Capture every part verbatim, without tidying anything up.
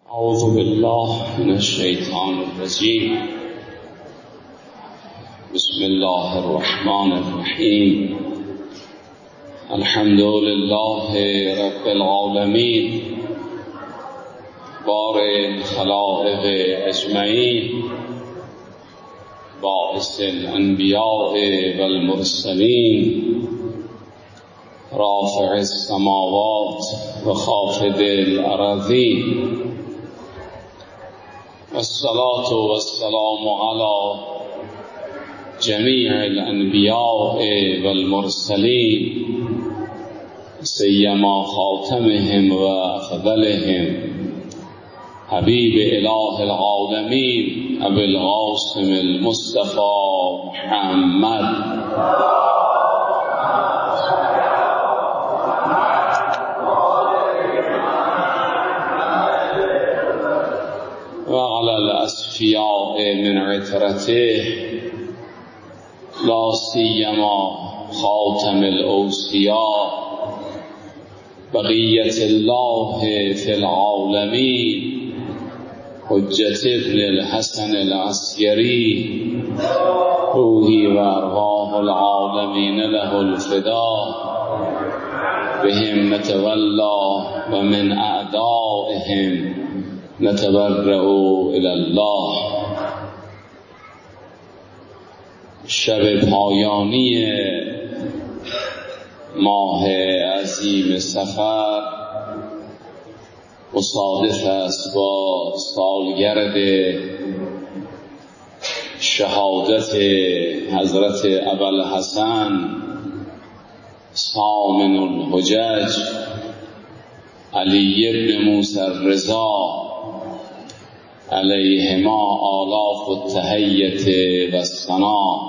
اعوذ بالله من الشیطان الرجیم. بسم الله الرحمن الرحیم. الحمد لله رب العالمین بارئ الخلائق اجمعین باعث الانبیاء والمرسلین رافع السماوات و خافض الارضین والصلاة والسلام على جميع الأنبياء والمرسلين سيما خاتمهم وأفضلهم حبيب إله العالمين أبي القاسم المصطفى محمد وعلى الأصفياء من عترته لا سيما خاتم الأوصياء بقية الله في العالمين حجة ابن الحسن العسكري روحي وأرواح العالمين له الفداء بهم نتولى ومن أعدائهم نتبرأ إلى الله. شب پایانی ماه عظیم صفر مصادف است با سالگرد شهادت حضرت ابوالحسن ثامن الحجج علی ابن موسی الرضا علیهما آلاف التحیت و الثنا.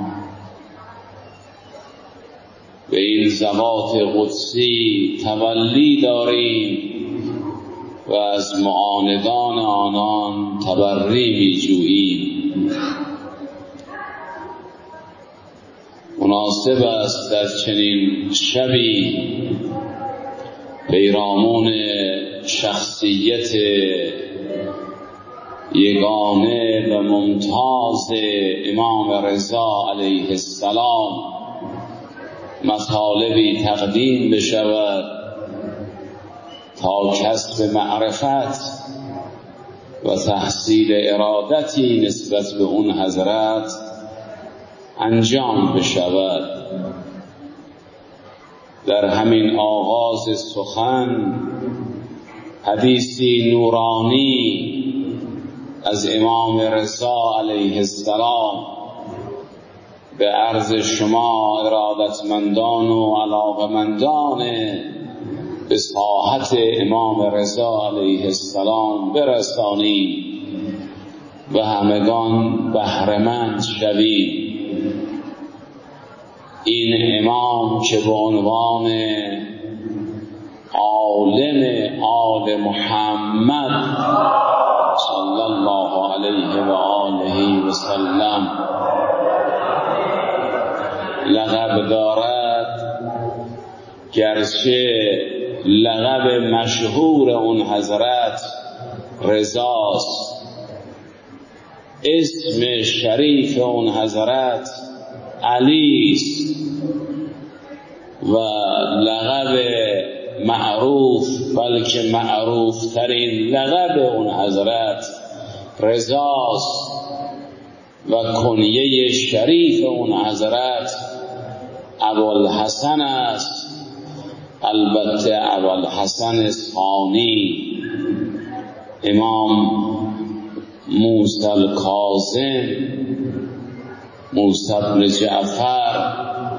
به این ذوات قدسی تولی داریم و از معاندان آنان تبری می جوییم. مناسب است در چنین شبی پیرامون شخصیت یگانه و ممتاز امام رضا علیه السلام مطالبی تقدیم بشود تا کسب معرفت و تحصیل ارادتی نسبت به اون حضرت انجام بشود. در همین آغاز سخن حدیثی نورانی از امام رضا علیه السلام به عرض شما ارادتمندان و علاقمندان به ساحت امام رضا علیه السلام برسانیم و همگان بهره‌مند شویم. این امام که به عنوان عالم آل محمد صلی الله علیه و آله و سلم لقب دارد، گرچه لقب مشهور اون حضرت رضاست، اسم شریف اون حضرت علی است و لقب معروف بلکه معروف ترین لقب اون حضرت رضاست و کنیه شریف اون حضرت ابوالحسن است. البته ابوالحسن ثانی امام موسی الکاظم موسی بن جعفر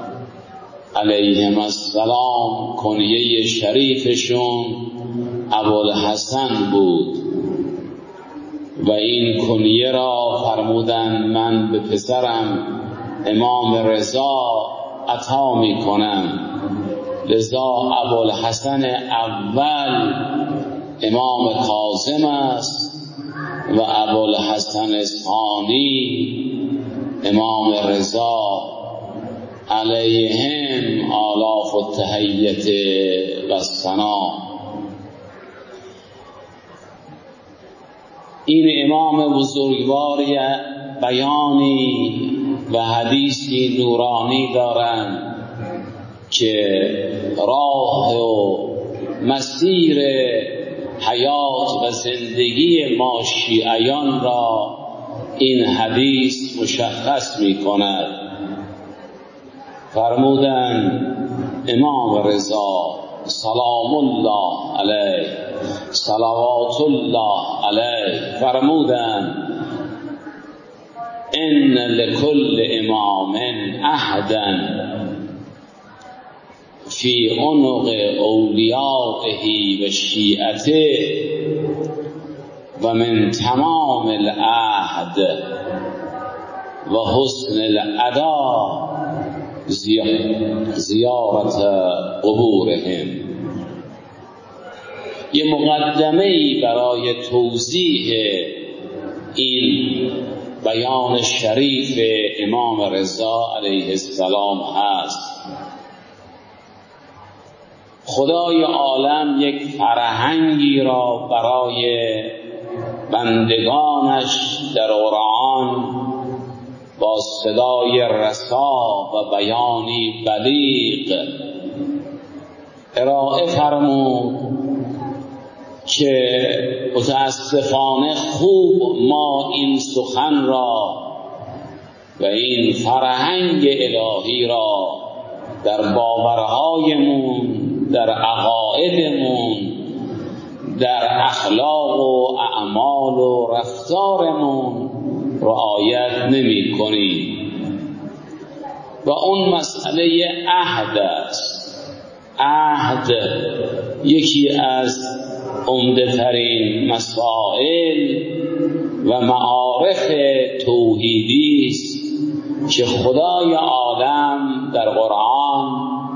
علیهم السلام کنیه شریفشون ابوالحسن بود و این کنیه را فرمودند من به پسرم امام رضا عطا می کنم. لذا ابوالحسن اول امام کاظم است و ابوالحسن ثانی امام رضا علیهم آلاف التحیت و الثنا. این امام بزرگواری بیانی و حدیثی نورانی دارند که راه و مسیر حیات و زندگی ما شیعیان را این حدیث مشخص می کند. فرمودند امام رضا سلام الله علیه صلوات الله علیه فرمودند ان لكل امام عهدا فی عنق اولیائه و شیعته و من تمام العهد و حسن الاداء زیارت قبورهم. یه مقدمه‌ای برای توضیح این بیان شریف امام رضا علیه السلام هست. خدای عالم یک فرهنگی را برای بندگانش در قرآن با صدای رسا و بیانی بلیغ ارائه فرمود که متاسفانه خوب ما این سخن را و این فرهنگ الهی را در باورهایمون، در عقایدمون، در اخلاق و اعمال و رفتارمون رعایت نمی کنیم و اون مسئله عهد است. عهد یکی از عمده ترین مسائل و معارف توحیدی است که خدای عالم در قرآن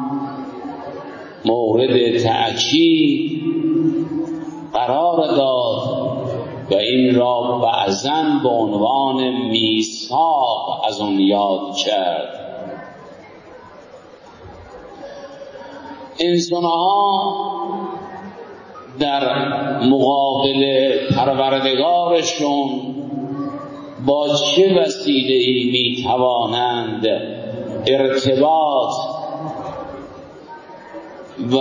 مورد تأکید قرار داد و این را بعضاً به عنوان میثاق از آن یاد کرد. انسان‌ها در مقابل پروردگارشون با چه وسیله‌ای میتوانند ارتباط و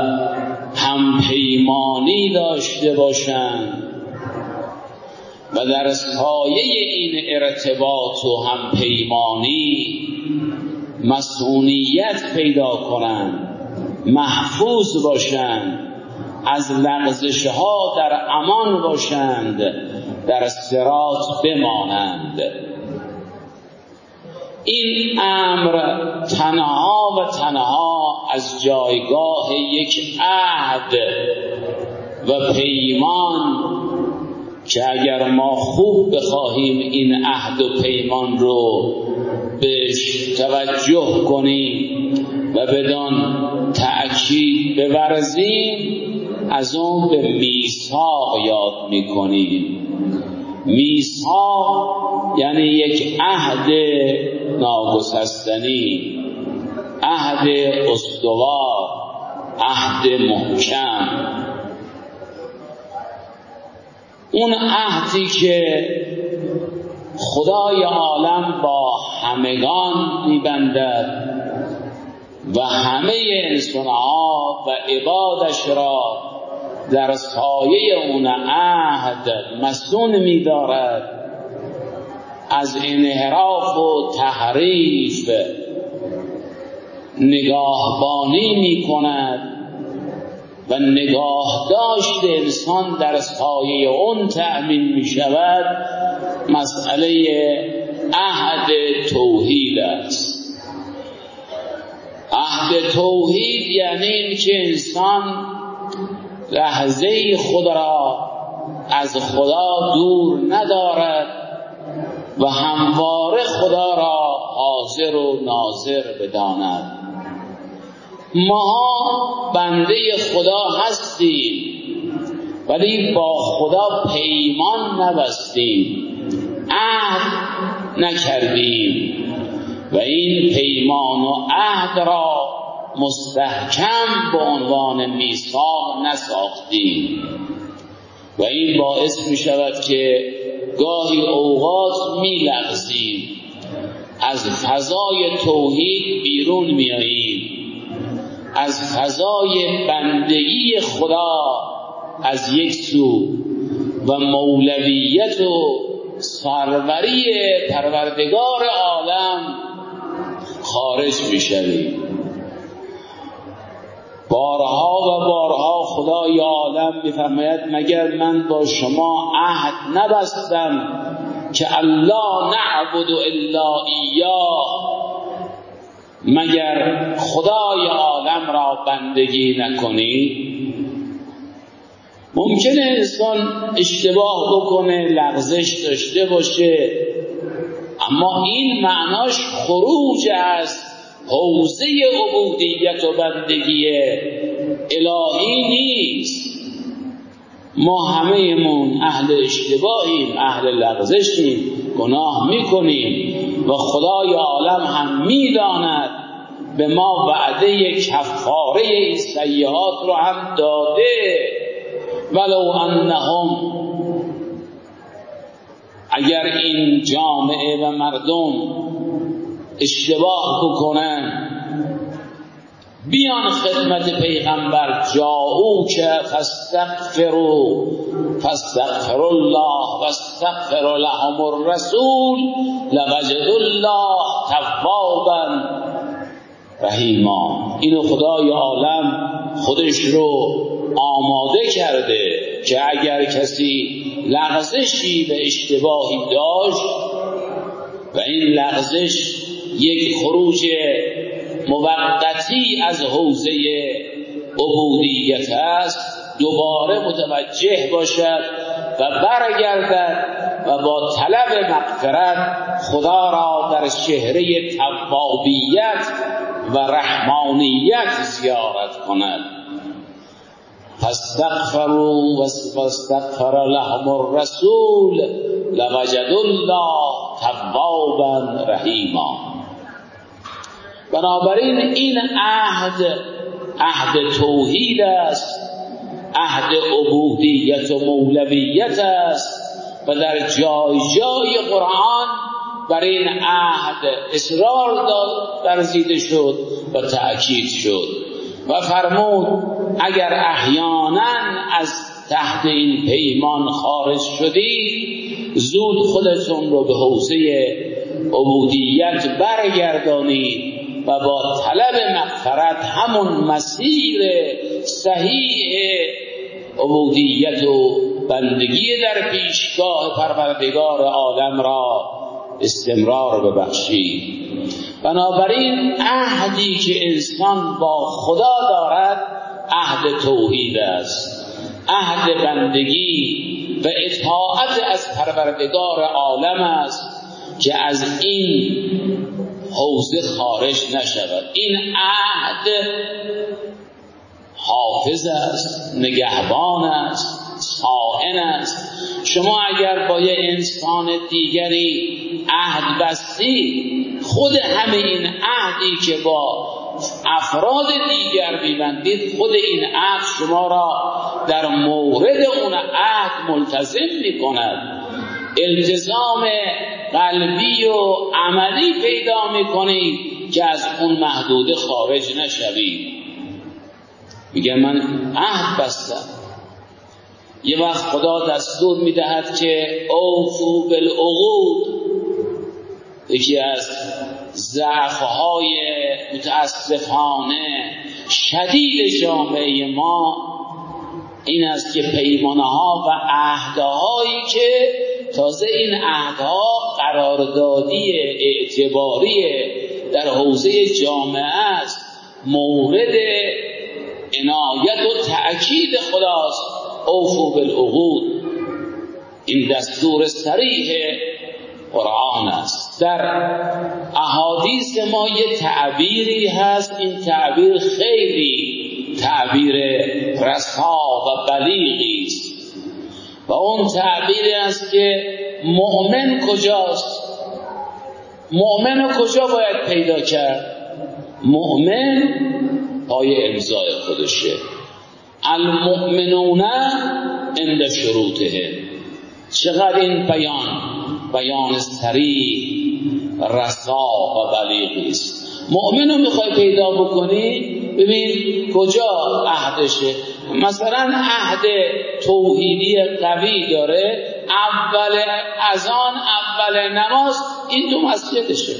همپیمانی داشته باشند و در سایه این ارتباط و همپیمانی مسئولیت پیدا کنند، محفوظ باشند، از لغزش ها در امان باشند، در صراط بمانند. این امر تنها و تنها از جایگاه یک عهد و پیمان که اگر ما خوب بخواهیم این عهد و پیمان رو بهش توجه کنیم و بدان تأکید بورزیم از اون به میثاق یاد میکنیم. میثاق یعنی یک عهد ناگسستنی، عهد استوار، عهد محکم. اون عهدی که خدای عالم با همگان میبندد و همه انسانها و عبادش را در سایه اون عهد مسئول می‌دارد، از انحراف و تحریف نگاهبانی می‌کند و نگاه داشت انسان در سایه اون تأمین می‌شود. مسئله عهد توحید است. عهد توحید یعنی این که انسان لحظه خود را از خدا دور ندارد و همواره خدا را حاضر و ناظر بداند. ما بنده خدا هستیم ولی با خدا پیمان نبستیم، عهد نکردیم و این پیمان و عهد را مستحکم به عنوان میثاق نساختیم و این باعث می شود که گاهی اوقات می لغزیم، از فضای توحید بیرون می آییم، از فضای بندگی خدا از یک سو و مولویت و سروری پروردگار عالم خارج می شویم. بارها و بارها خدای عالم می‌فرماید مگر من با شما عهد نبستم که الله نعبد الا ایاه، مگر خدای عالم را بندگی نکنی؟ ممکنه انسان اشتباه بکنه، لغزش داشته باشه، اما این معناش خروج از حوزه عبودیت و بندگی الهی نیست. ما همه من اهل اشتباهیم، اهل لغزشیم، گناه میکنیم و خدای عالم هم میداند، به ما وعده کفاره این سیئات رو هم داده. ولو انهم، اگر این جامعه و مردم اشتباه بکنن بیان خدمت پیغمبر، جاءوک فاستغفروا فاستغفر الله واستغفر لهم الرسول لوجدوا الله توابا رحیما. اینو خدای عالم خودش رو آماده کرده که اگر کسی لغزشی به اشتباهی داشت و این لغزش یک خروج موقتی از حوزه عبودیت است، دوباره متوجه باشد و برگردد و با طلب مغفرت خدا را در چهره توابیت و رحمانیت زیارت کند. فاستغفروا واستغفر لهم الرسول لوجدوا الله توابا رحیما. بنابراین این عهد عهد توحید است، عهد عبودیت و مولویت است و در جای جای قرآن بر این عهد اصرار ورزیده شد و تأکید شد و فرمود اگر احیانا از تحت این پیمان خارج شدید زود خودتون رو به حوزه عبودیت برگردانید و با طلب مغفرت همون مسیر صحیح عبودیت و بندگی در پیشگاه پروردگار عالم را استمرار ببخشید. بنابراین عهدی که انسان با خدا دارد عهد توحید است، عهد بندگی و اطاعت از پروردگار عالم است که از این حوزه خارج نشود. این عهد حافظ است، نگهبان است، صائن است. شما اگر با یه انسان دیگری عهد بستی، خود همه این عهدی که با افراد دیگر می‌بندید، خود این عهد شما را در مورد اون عهد ملتزم می‌کند. التزام قلبی و عملی پیدا می‌کنید که از اون محدوده خارج نشوید. میگه من عهد بستم. یه وقت خدا دستور میدهد که اوفوا بالعقود. یکی از ضعف‌های متاسفانه شدید جامعه ما این است که پیمانه‌ها و عهدهایی که تازه این عهدها قراردادی اعتباری در حوزه جامعه است، مورد عنایت و تأکید خداست. اوفوا بالعقود، این دستور صریح قرآن است. در احادیث ما یه تعبیری هست، این تعبیر خیلی تعبیر رسا و بلیغی است و اون تعبیری است که مؤمن کجاست؟ مؤمن کجا باید پیدا کرد؟ مؤمن پای امضای خودشه. المؤمنون عند شروطه. چقدر این بیان بیان صریح، رسا و بلیغی است. مؤمن رو میخوای پیدا بکنی، ببین کجا عهدشه. مثلا عهد توحیدی قوی داره، اول اذان اول نماز این تو مسجدشه،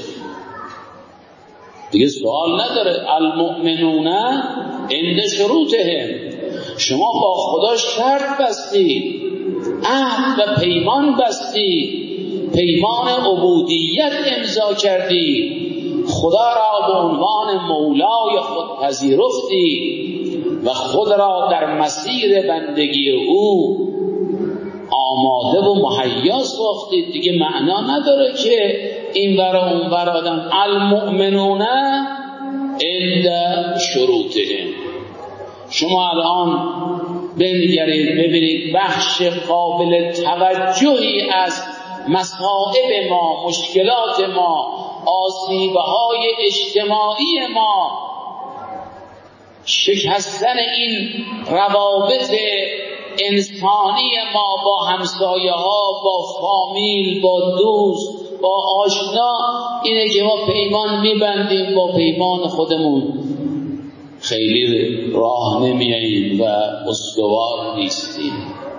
دیگه سوال نداره. المؤمنون عند شروطهم. شما با خدا شرط بستی، عهد و پیمان بستی، پیمان عبودیت امضا کردی، خدا را به عنوان مولای خود پذیرفتی و خود را در مسیر بندگی او آماده و مهیا ساختید. دیگه معنا نداره که این ورا اون ورا آدم. المؤمنون عند شروطهم. شما الان بنگرید ببینید بخش قابل توجهی از مصائب ما، مشکلات ما، آسیب‌های اجتماعی ما، شکستن این روابط انسانی ما با همسایه ها، با فامیل، با دوست، با آشنا، اینه که ما پیمان میبندیم، با پیمان خودمون خیلی راه نمیاییم و استوار نیستیم.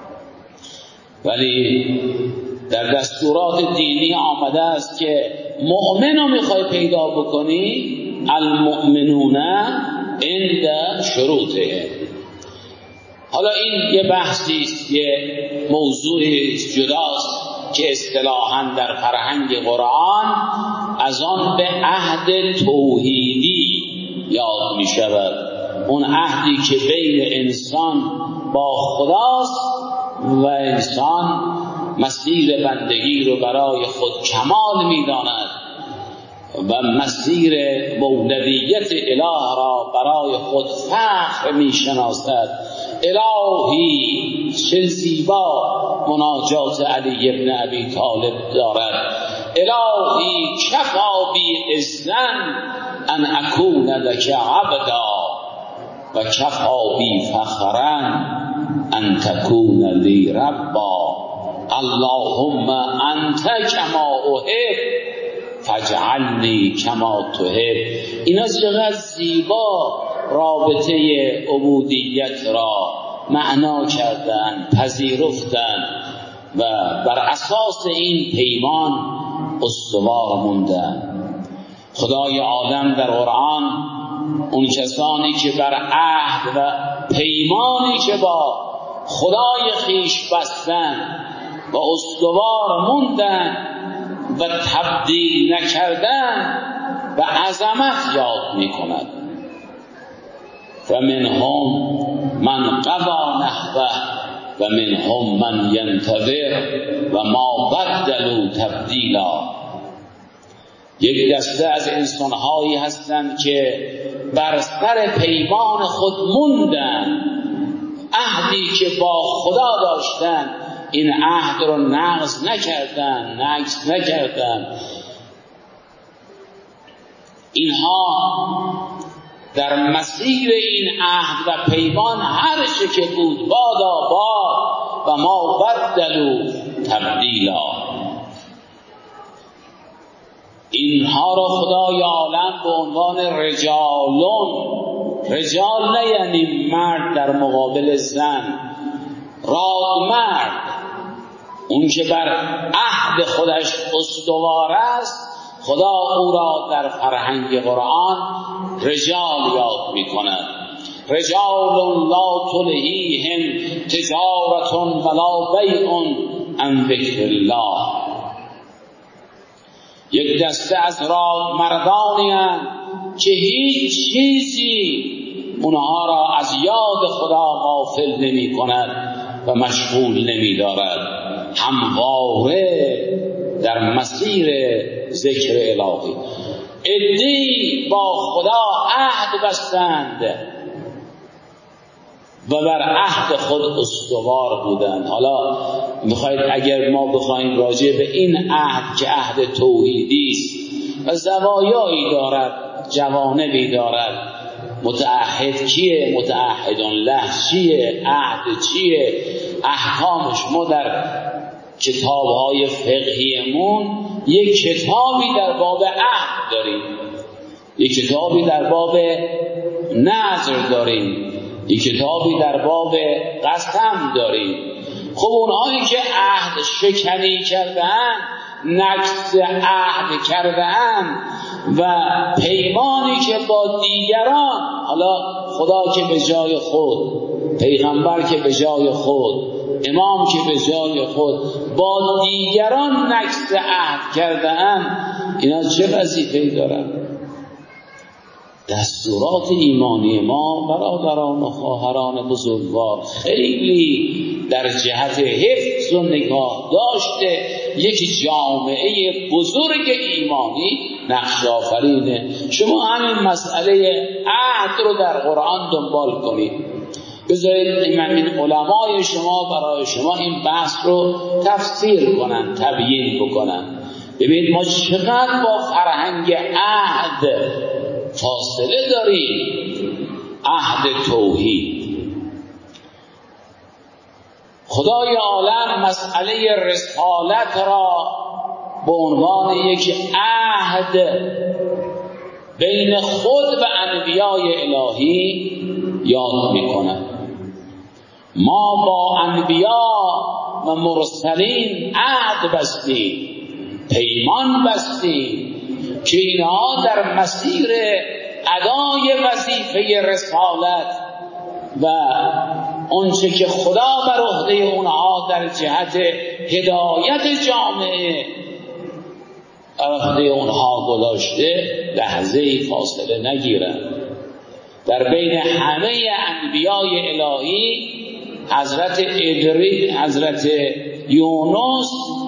ولی در دستورات دینی آمده است که مؤمن رو میخوای پیدا بکنی، المؤمنون عند شروطه. حالا این یه بحثی است، یه موضوعی جداست که اصطلاحاً در فرهنگ قرآن از آن به عهد توحیدی یاد می شود. اون عهدی که بین انسان با خداست و انسان مسیر بندگی رو برای خود کمال می داند و مسیر مولویت اله را برای خود فخر می شناسد. الهی چه زیبا مناجات علی ابن ابی طالب دارد. الهی کفا بی اذن ان اکون لک عبدا و کفا بی فخرا ان تکون لی ربا. اللهم انت کما احب فاجعلنی کما تحب. اینا چقدر زیبا رابطه عبودیت را معنا کردن، پذیرفتن و بر اساس این پیمان استوار موندن. خدای عالم در قرآن اون کسانی که بر عهد و پیمانی که با خدای خیش بستن و استوار موندن و تبدیل نکردن و عظمت یاد می کند. فمنهم من قضا نحبه و منهم من ینتظر و ما بدلوا تبدیلا. یک دسته از انسانهایی هستند که بر سر پیمان خود موندن، عهدی که با خدا داشتن این عهد رو نقض نکردن، نقض نکردن. اینها در مسیر این عهد و پیمان هر چه که بود بادا باد و ما بدلوا تبدیلا. اینها را خدای عالم به عنوان رجالون، رجال نه یعنی مرد در مقابل زن، راد مرد، اون که بر عهد خودش استوار است، خدا او را در فرهنگ قرآن رجال یاد می کند. رجال لا تلهیهم تجارت ولا بیع عن ذکر الله. یک دسته از راد مردانی هستند که هیچ چیزی اونها را از یاد خدا غافل نمی کند و مشغول نمی دارد، همواره در مسیر ذکر الهی. عده‌ای با خدا عهد بستند و بر عهد خود استوار بودند. حالا میخواید اگر ما بخوایم راجع به این عهد که عهد توحیدی است و زوایایی دارد، جوانبی دارد، متعهد کیه، متعهدون له چیه، عهد چیه، احکامش ما در کتاب‌های فقهیمون یک کتابی در باب عهد داریم، یک کتابی در باب نذر داریم، یک کتابی در باب قسم داریم. خب اونهایی که عهد شکنی کردن، نقض عهد کردن و پیمانی که با دیگران، حالا خدا که به جای خود، پیغمبر که به جای خود، امام که به جای خود، با دیگران نقض عهد کردن، اینا چه وظیفه‌ای دارن؟ دستورات ایمانی ما برادران و خواهران بزرگوار خیلی در جهت حفظ و نگاه داشته یک جامعه بزرگ ایمانی نقش آفرینه. شما همین مسئله عهد رو در قرآن دنبال کنید، بذارید این علمای شما برای شما این بحث رو تفسیر کنن، تبیین بکنن. ببینید ما چقدر با فرهنگ عهد فاصله داریم. عهد توحید، خدای عالم مسئله رسالت را به عنوان یک عهد بین خود و انبیای الهی یاد می‌کند. ما با انبیا و مرسلین عهد بستیم، پیمان بستیم که اینها در مسیر ادای وظیفه رسالت و آنچه که خدا بر عهده اونها در جهت هدایت جامعه بر عهده اونها گذاشته لحظه‌ای فاصله نگیرند. در بین همه انبیای الهی حضرت ادریس، حضرت یونس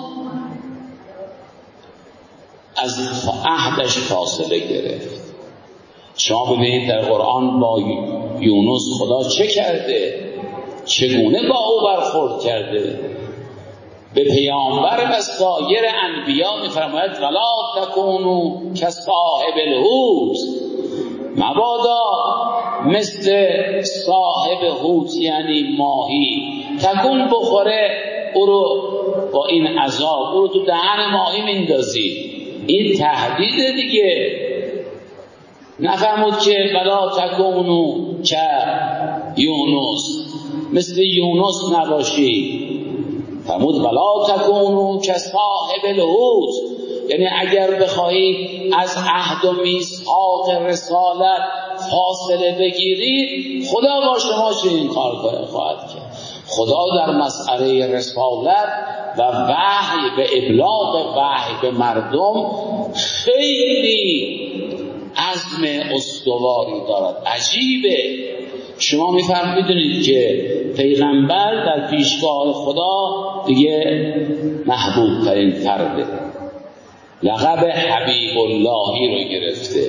از عهدش فاصله گرفت. شما ببینید در قرآن با یونس خدا چه کرده، چگونه با او برخورد کرده. به پیامبر و سایر انبیا می‌فرماید ولا تکونوا کصاحب الحوت، مبادا مثل صاحب حوت یعنی ماهی تکون بخوره، او رو با این عذاب او رو تو دهن ماهی میندازی. این تهدید دیگه. نفرمود که ولا تکونوا که یونس، مثل یونس نباشی. فرمود ولا تکونوا که صاحب الحوت، یعنی اگر بخواهید از عهد و میثاق رسالت فاصله بگیرید، خدا با شما چه این کار خواهد کرد؟ خدا در مسئله رسالت و وحی به ابلاغ وحی به مردم خیلی عزم استواری دارد. عجیبه. شما میفهم میدونید که پیغمبر در پیشگاه خدا دیگه محبوب ترین فرده، لقب حبیب اللهی رو گرفته.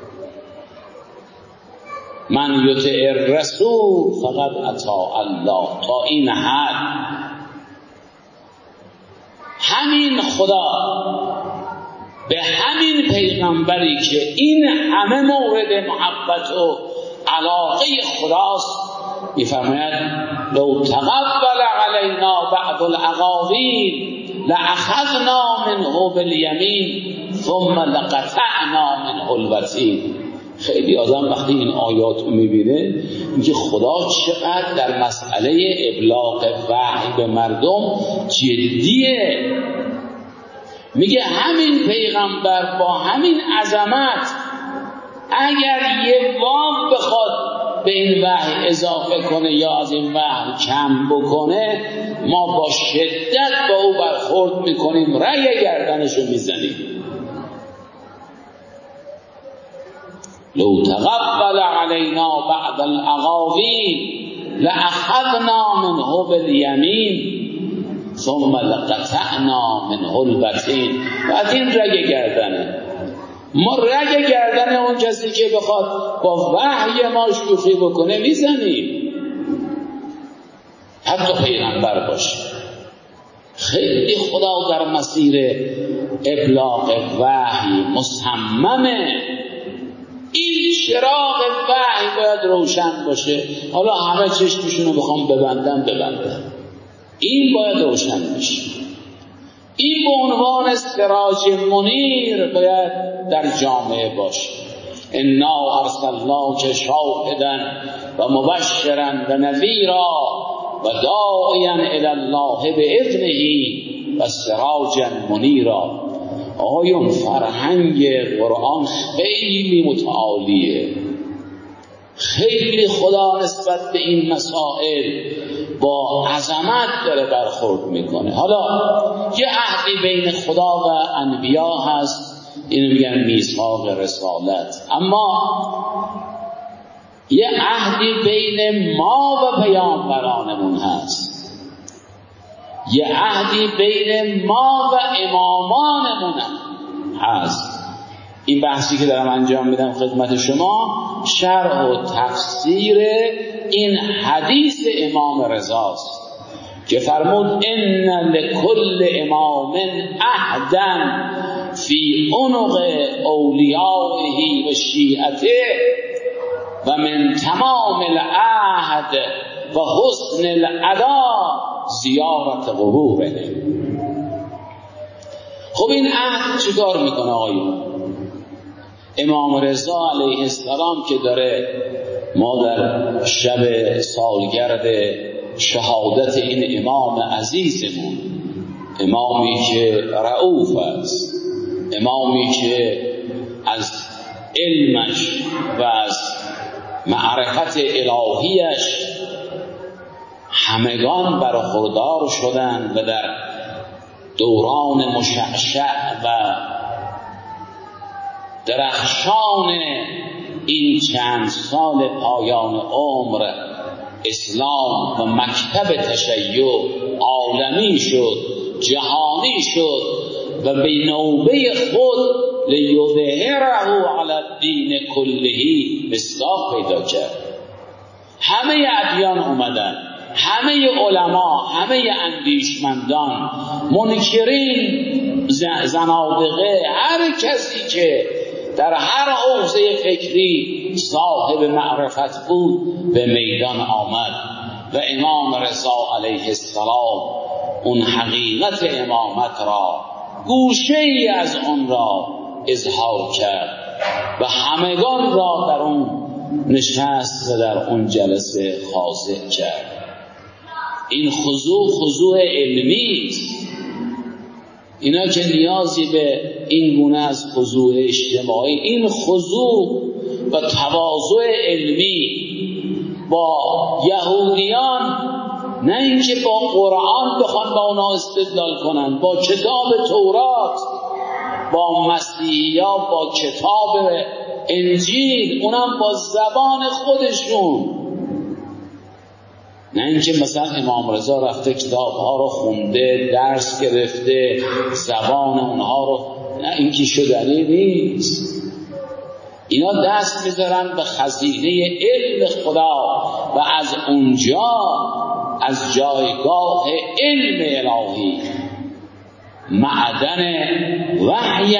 من یطع الرسول فقط اطاع الله. تا این حد همین خدا به همین پیغمبری که این همه مورد محبت و علاقه خداست میفرماید لو تقبل علینا بعض الاقاویل لأخذنا منه بالیمین ثم لقطعنا منه الوتین. خیلی آدم وقتی این آیات رو میبینه میگه خدا چقدر در مسئله ابلاغ وحی به مردم جدیه. میگه همین پیغمبر با همین عظمت اگر یه واو بخواد به این وحی اضافه کنه یا از این وحی کم بکنه، ما با شدت با او برخورد میکنیم، رگ گردنشو میزنیم. لو تقبل علینا بعد الاقاویل لأخذنا منه بالیمین ثم لقطعنا منه الوتین. وتین رگ گردنه. ما رگ گردن اون کسی که بخواد با وحی ما شوخی بکنه میزنیم، حتی پیغمبر باشه. خیلی خدا در مسیر ابلاغ وحی مصممه. این چراغ وحی باید روشن باشه. حالا همه چشمشونو بخوام ببندن ببندن، این باید روشن بشه. این به عنوان سراج منیر باید در جامعه باشه. انا ارسلناک شاهدا و مبشرا و نذیرا و داعیا الی الله باذنه و سراجا منیرا. آیون فرهنگ قرآن خیلی متعالیه، خیلی خدا نسبت به این مسائل با عظمت داره برخورد میکنه. حالا یه عهدی بین خدا و انبیا هست، اینو میگن میثاق رسالت، اما یه عهدی بین ما و پیامبرانمون هست، یه عهدی بین ما و امامانمون هست. این بحثی که دارم انجام میدم خدمت شما شرح و تفسیر این حدیث امام رضاست که فرمود ان لکل امام عهدا فی عنق اولیائه و شیعته و من تمام العهد و حسن الاداء زیارت قبوره. خب این عهد چیکار میکنه آقایون؟ امام رضا علیه السلام که داره، ما در شب سالگرد شهادت این امام عزیزمون، امامی که رؤوف است، امامی که از علمش و از معرفت الهیش همگان برخوردار شدن و در دوران مشعشع و درخشان این چند سال پایان عمر اسلام و مکتب تشیع عالمی شد، جهانی شد و به نوبه خود لیظهره علی الدین کله مصداق پیدا کرد. همه ادیان اومدن، همه علما، همه اندیشمندان، منکرین، زنادقه، هر کسی که در هر حوزه فکری صاحب معرفت بود به میدان آمد و امام رضا علیه السلام اون حقیقت امامت را، گوشه ای از اون را اظهار کرد و همگان را در اون نشست و در اون جلسه خاضع کرد. این خضوع خضوع علمی است. اینا که نیازی به این گونه از خضوع اجتماعی، این خضوع و تواضع علمی با یهودیان، نه اینکه با قرآن بخوان با اونا استدلال کنن، با کتاب تورات، با مسیحیا، با کتاب انجیل، اونم با زبان خودشون، نه اینکه مثلا امام رضا رفته کتابها رو خونده، درس گرفته، زبان اونها رو، نه اینکه شدنی نیست. اینا دست میذارن به خزینه علم خدا و از اونجا، از جایگاه علم الهی، معدن وحی،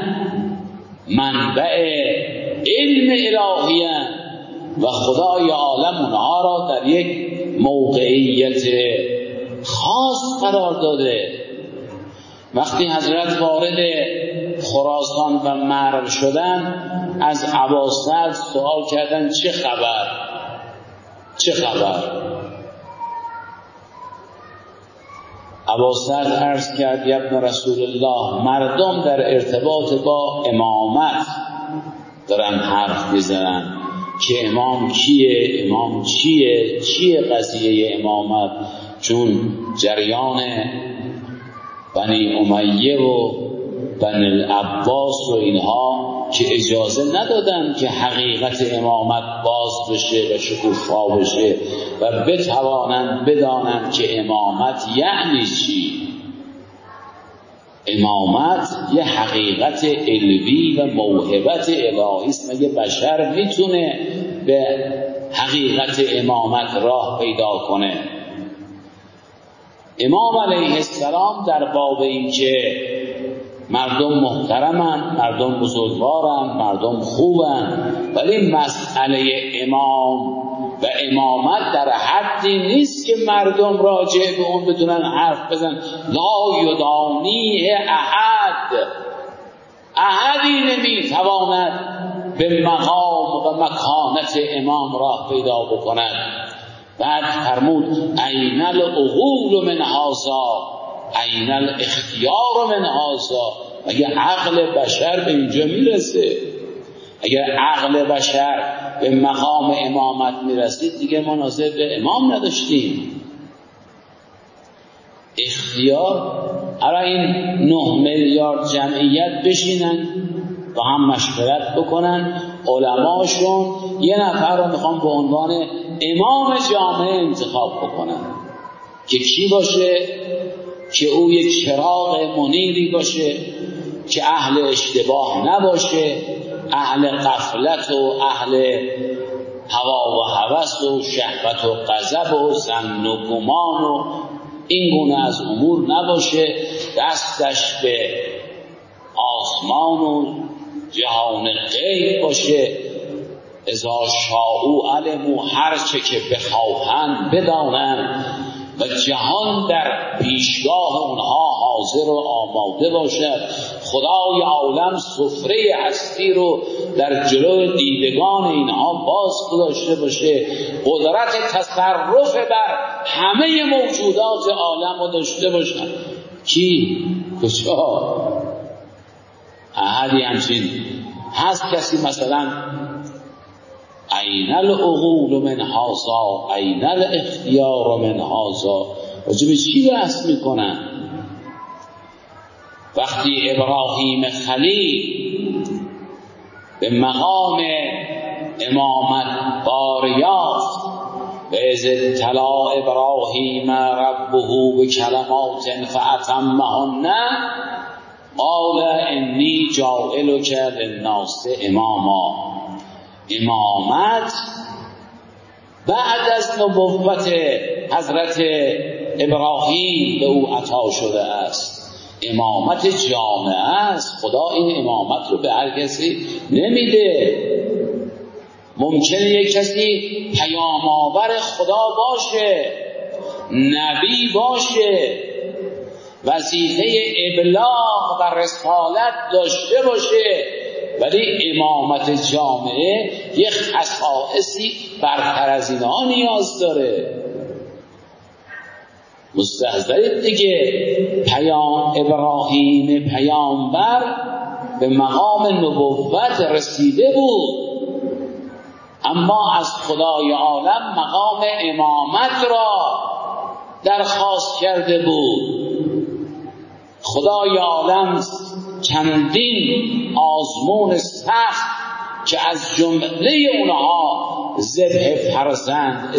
منبع علم الهی و خدای عالم اونها را در یک موقعیت خاص قرار داده. وقتی حضرت وارد خراسان و مرو شدن، از اباسعد سوال کردن چه خبر؟ چه خبر؟ اباسعد عرض کرد یا ابن رسول الله، مردم در ارتباط با امامت دارن حرف میزنن که امام کیه، امام چیه، چیه قضیه امامت، چون جریان بنی امیه و بنی العباس و اینها که اجازه ندادن که حقیقت امامت باز بشه و شکوفا بشه و بتوانند بدانند که امامت یعنی چی. امامت یه حقیقت علوی و موهبت الهی است. مگه بشر میتونه به حقیقت امامت راه پیدا کنه؟ امام علیه السلام در باب این که مردم محترمن، مردم بزرگوارن، مردم خوبن، ولی مسئله امام و امامت در حدی نیست که مردم راجع به اون بتونن حرف بزن. لا یدانی احد، احدی نمیتواند به مقام و مکانت امام راه پیدا بکند. بعد فرمود این العقول من هذا، این الاختیار من هذا. اگر عقل بشر به اینجا میرسه، اگر عقل بشر به مقام امامت میرسید، دیگه ما ناظر به امام نداشتیم. اختیار، الان این نه میلیارد جمعیت بشینن با هم مشورت بکنن، علماشون یه نفر رو میخوام به عنوان امام جامعه انتخاب بکنن که کی باشه؟ که او یک چراغ منیری باشه، که اهل اشتباه نباشه، اهل غفلت و اهل هوا و هوس و شهوت و غضب و ظن و گمان و این گونه از امور نباشه، دستش به آسمان و جهان غیب باشه. اذا شاءوا علموا، هر چه که بخواهند بدانند، و جهان در پیشگاه اونها حاضر و آماده باشد. خدای عالم سفره هستی رو در جلوی دیدگان اینها باز گذاشته باشه، قدرت تصرف بر همه موجودات عالم رو داشته باشن. کی؟ کجا؟ احدی همچین هست؟ کسی مثلا این العقول من هذا، این الاختیار من هذا، راجب چی بحث میکنن؟ وقتی ابراهیم خلیل به مقام امامت باریافت، و اذ ابتلی ابراهیم ربه بکلمات فاتمهن قال انی جاعلک للناس اماما. امامت بعد از نبوت حضرت ابراهیم به او عطا شده است. امامت جامعه است. خدا این امامت رو به هر کسی نمیده. ممکنه یک کسی پیام آور خدا باشه، نبی باشه، وظیفه ابلاغ و رسالت داشته باشه، ولی امامت جامعه یک خصائصی برتر از اینها نیاز داره. مستحضرید دیگه، پیام ابراهیم پیامبر به مقام نبوت رسیده بود، اما از خدای عالم مقام امامت را درخواست کرده بود. خدای عالم چندین آزمون سخت که از جمله اونها ذبح فرزند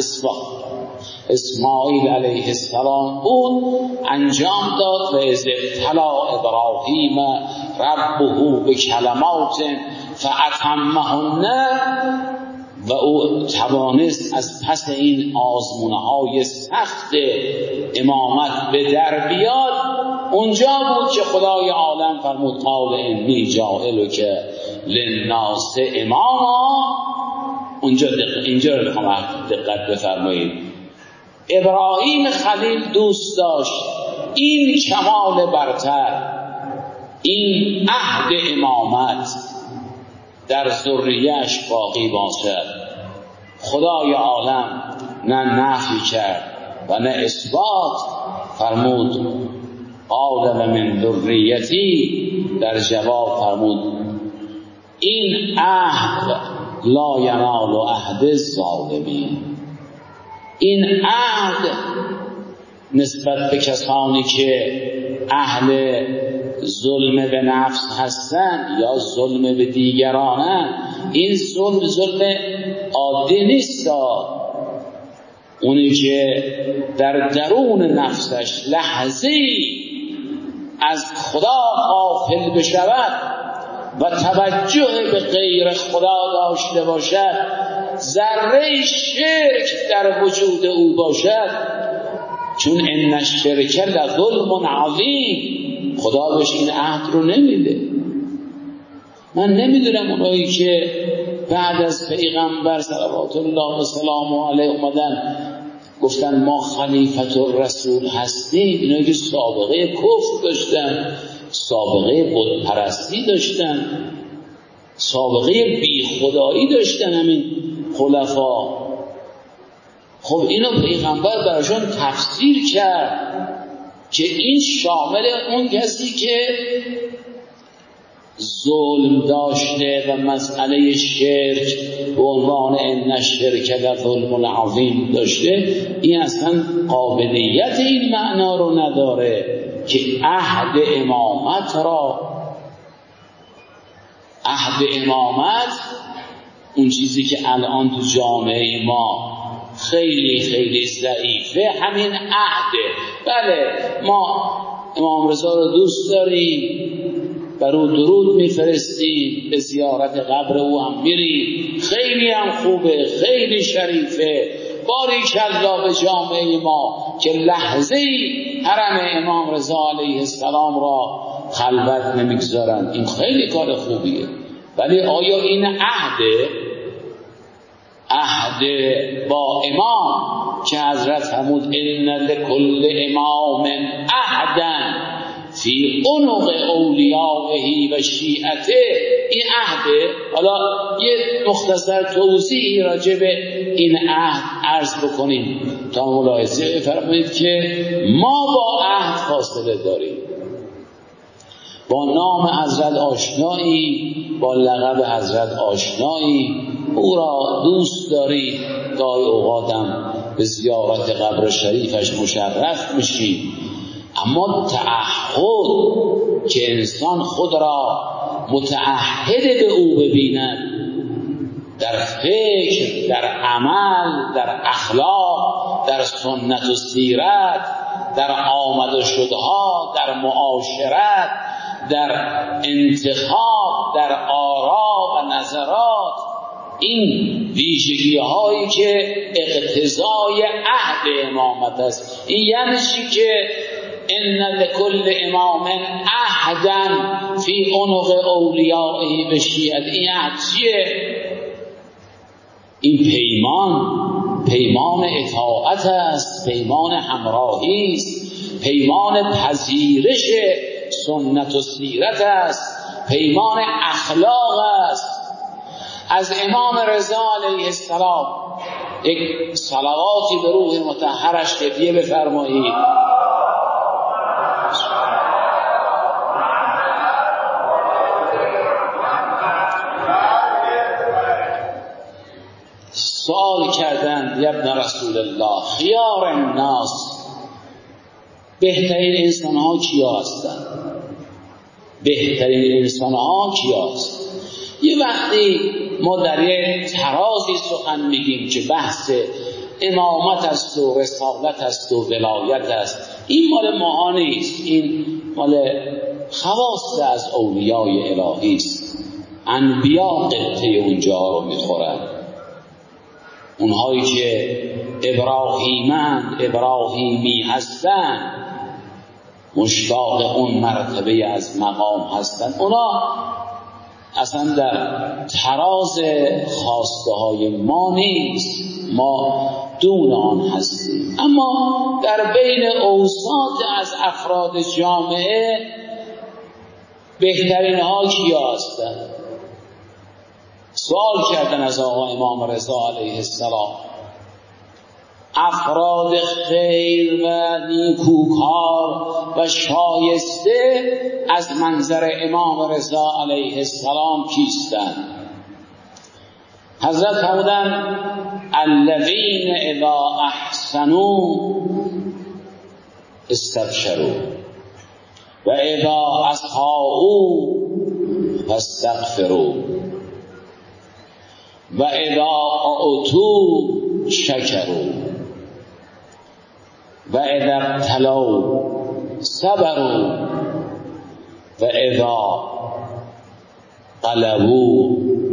اسماعیل علیه السلام بود انجام داد. و اذ ابتلی ابراهیم ربه بکلمات فاتمهن، و او توانست از پس این آزمونهای سخت امامت به در بیاد. اونجا بود که خدای عالم فرمود قال انی جاعلک للناس اماما. اونجا دق... اینجا رو میخوام دقت بفرمایید. ابراهیم خلیل دوست داشت این کمال برتر، این عهد امامت در ذریه‌اش باقی باشد. خدای عالم نه نفی کرد و نه اثبات، فرمود قال و من ذریتی، در جواب فرمود این عهد لا ینال عهد الظالمین. این عهد نسبت به کسانی که اهل ظلم به نفس هستند یا ظلم به دیگرانند، این ظلم ظلم عادی نیست. اونی که در درون نفسش لحظه‌ای از خدا غافل بشود و توجه به غیر خدا داشته باشد، ذره شرک در وجود او باشد، چون ان الشرک لظلم عظیم، خدا بهش این عهد رو نمیده. من نمیدونم اونایی که بعد از پیغمبر صلوات الله و سلام علیه اومدن گفتن ما خلیفت الرسول هستیم، اینا که سابقه کفر داشتن، سابقه بت پرستی داشتن، سابقه بی خدایی داشتن همین خلفا. خب اینو پیغمبر براشون تفسیر کرد که این شامل اون کسی که ظلم داشته و مسئله شرک به عنوان ان الشرک لظلم عظیم داشته، این اصلا قابلیت این معنا رو نداره که عهد امامت را، عهد امامت اون چیزی که الان تو جامعه ما خیلی خیلی ضعیفه همین عهده. بله ما امام رضا رو دوست داریم، بر او درود میفرستیم، به زیارت قبر او هم میریم، خیلی هم خوبه، خیلی شریفه، باریکالله به جامعه ما که لحظه ای حرم امام رضا علیه السلام را خلوت نمیگذارن، این خیلی کار خوبیه. ولی آیا این عهده عهد با امام که حضرت فرمود ان لکل امام عهدا فی عنق اولیائه و شیعته، این عهده؟ حالا یه مختصر توضیحی راجع به این عهد عرض بکنیم تا ملاحظه فرمایید که ما با عهد فاصله داریم، با نام حضرت آشنایی، با لقب حضرت آشنایی، او را دوست دارید، گاهی اوقاتم به زیارت قبر شریفش مشرف میشید، اما تعهد که انسان خود را متعهد به او ببیند در فکر، در عمل، در اخلاق، در سنت و سیرت، در آمد و شدها، در معاشرت، در انتخاب، در آرا و نظرات، این ویژگی هایی که اقتضای عهد امامت است. این یعنی چی که ان لکل امام عهدا فی عنق اولیائه و شیعته؟ این عهد چیه؟ این پیمان، پیمان اطاعت است، پیمان همراهی است، پیمان پذیرش سنت و سیرت است، پیمان اخلاق است. از امام رضا علیه السلام یک صلواتی به روح مطهرش هدیه بفرمایید. سوال کردند یا ابن رسول الله خیار الناس، بهترین انسان ها کیا هستند؟ بهترین انسان ها کیا هستند؟ یه وقتی ما در یک ترازی سخن میگیم که بحث امامت است و رسالت است و ولایت است، این مال ما نیست، این مال خواص از اولیای الهی است. انبیا قبطه اونجا رو میخورن، اونهایی که ابراهیمند، ابراهیمی هستن، مشتاق اون مرتبه از مقام هستن، اونا اصلا در تراز خواسته های ما نیست، ما دون آن هستیم. اما در بین اوساط از افراد جامعه بهترین ها کیا هستند؟ سوال کردن از آقا امام رضا علیه السلام. افراد خیر و نیکوکار و شایسته از منظر امام رضا علیه السلام کیستند؟ حضرت فرمودند الذین اذا احسنوا استبشروا و اذا اساءوا فاستغفروا و اذا اعطوا شکروا و اذا ابتلوا صبروا و اذا غلبوا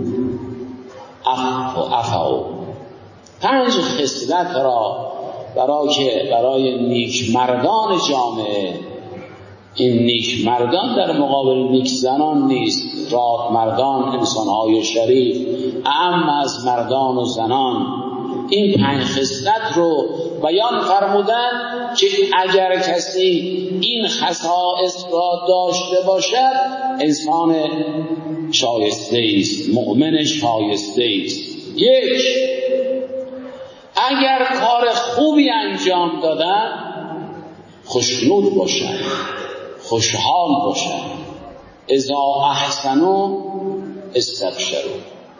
عفوا. پنج خصلت را برای که برای نیک مردان جامعه این نیک مردان در مقابل نیک زنان نیست. راد مردان، انسانهای شریف، اعم از مردان و زنان. این پنج خصلت رو بیان فرمودن که اگر کسی این خصائص را داشته باشد انسان شایسته است، مؤمن شایسته است. یک، اگر کار خوبی انجام دادن خوشنود باشد، خوشحال باشد. اذا احسنوا استبشروا.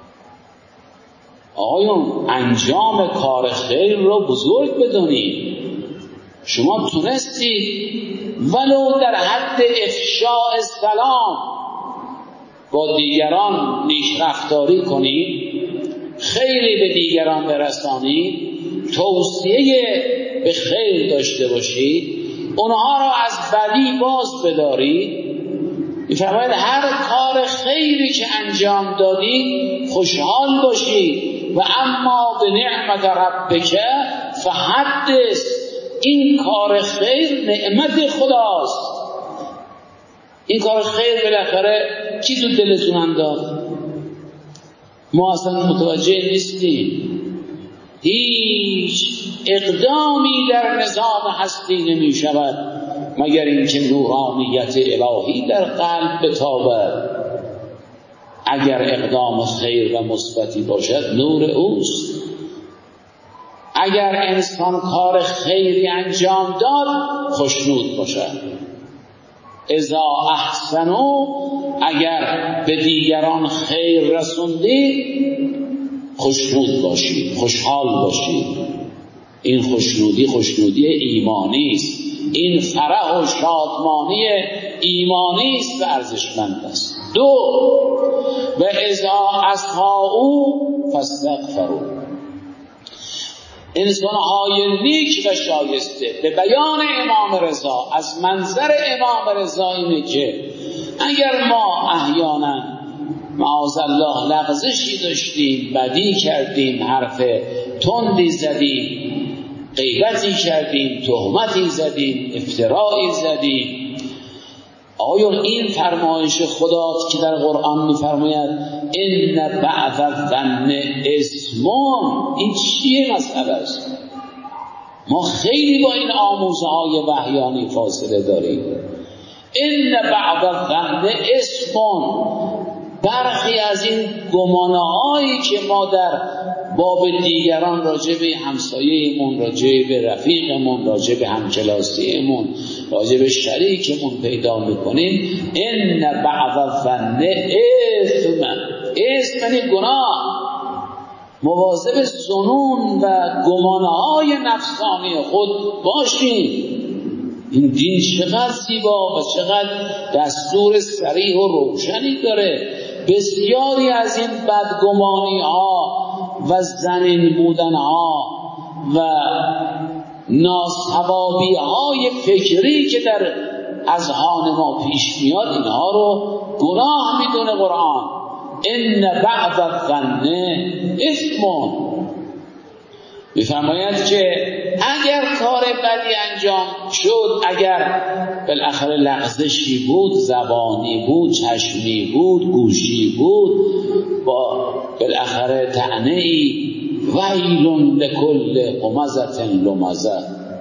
آقایون انجام کار خیر رو بزرگ بدونید. شما تونستید ولو در حد افشاء سلام با دیگران نیک رفتاری کنید، خیری به دیگران برسانید، توصیه به خیر داشته باشید، اونها را از بدی باز بدارید. می‌فرماید هر کار خیری که انجام دادید خوشحال باشید. و اما به نعمت ربک فحدث. این کار خیر نعمت خداست. این کار خیر بالاخره کی تو دلتون انداخت؟ ما اصلا متوجه نیستیم. هیچ اقدامی در نظام هستی نمی شود مگر اینکه نورانیت الهی در قلب بتابد. اگر اقدام خیر و مثبتی باشد نور اوست. اگر انسان کار خیری انجام داد خوشنود باشد. اذا احسنوا، اگر به دیگران خیر رسوندید خوشنود باشید، خوشحال باشید. این خوشنودی خوشنودی ایمانی است. این فرح و شادمانی ایمانی است و ارزشمند است. دو، و اذا اساءوا فاستغفروا. انسان‌های نیک و شایسته به بیان امام رضا، از منظر امام رضا اینه که اگر ما احیانا معاذ الله لغزشی داشتیم، بدی کردیم، حرف تندی زدیم، غیبتی کردیم، تهمتی زدیم، افترائی زدیم، آیا این فرمایش خداست که در قرآن می‌فرماید ان بعض الظن اثم؟ این چیه مسئله است؟ ما خیلی با این آموزه های وحیانی فاصله داریم. ان بعض الظن اثم، برخی از این گمانه‌هایی که ما در باب دیگران، راجع به همسایه‌مون، راجع به رفیقمون، راجع به همکلاسیمون، راجع به شریکمون پیدا میکنیم، ان بعض الظن اثم. اثم یعنی گناه. مواظب ظنون و گمانه‌های نفسانی خود باشیم. این دین چقدر زیبا و چقدر دستور صریح و روشنی داره. بسیاری از این بدگمانی ها و زنین بودن ها و ناصوابی های فکری که در اذهان ما پیش میاد، اینها رو گناه میدونه قرآن. ان بعض الظن اثم. میفرماید که اگر کار بدی انجام شد، اگر بالاخره لغزشی بود، زبانی بود، چشمی بود، گوشی بود، با بالاخره طعنه‌ای، ویل لکل همزة لمزة.